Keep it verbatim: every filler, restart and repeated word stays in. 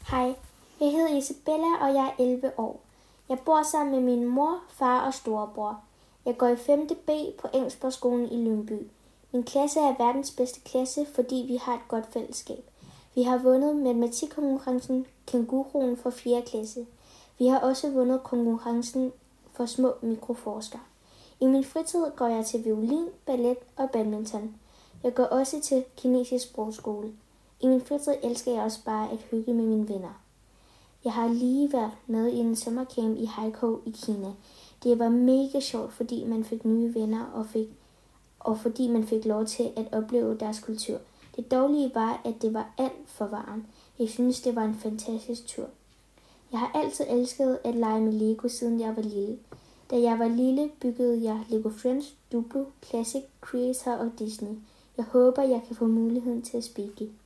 Hej, jeg hedder Isabella, og jeg er elleve år. Jeg bor sammen med min mor, far og storebror. Jeg går i femte B på Engsborgskolen i Lyngby. Min klasse er verdens bedste klasse, fordi vi har et godt fællesskab. Vi har vundet matematikkonkurrencen Kænguruen for fjerde klasse. Vi har også vundet konkurrencen for små mikroforskere. I min fritid går jeg til violin, ballet og badminton. Jeg går også til kinesisk sprogskole. I min fritid elsker jeg også bare at hygge med mine venner. Jeg har lige været med i en sommercamp i Haikou i Kina. Det var mega sjovt, fordi man fik nye venner og, fik, og fordi man fik lov til at opleve deres kultur. Det dårlige var, at det var alt for varmt. Jeg synes, det var en fantastisk tur. Jeg har altid elsket at lege med Lego, siden jeg var lille. Da jeg var lille, byggede jeg Lego Friends, Duplo, Classic, Creator og Disney. Jeg håber, jeg kan få muligheden til at spille.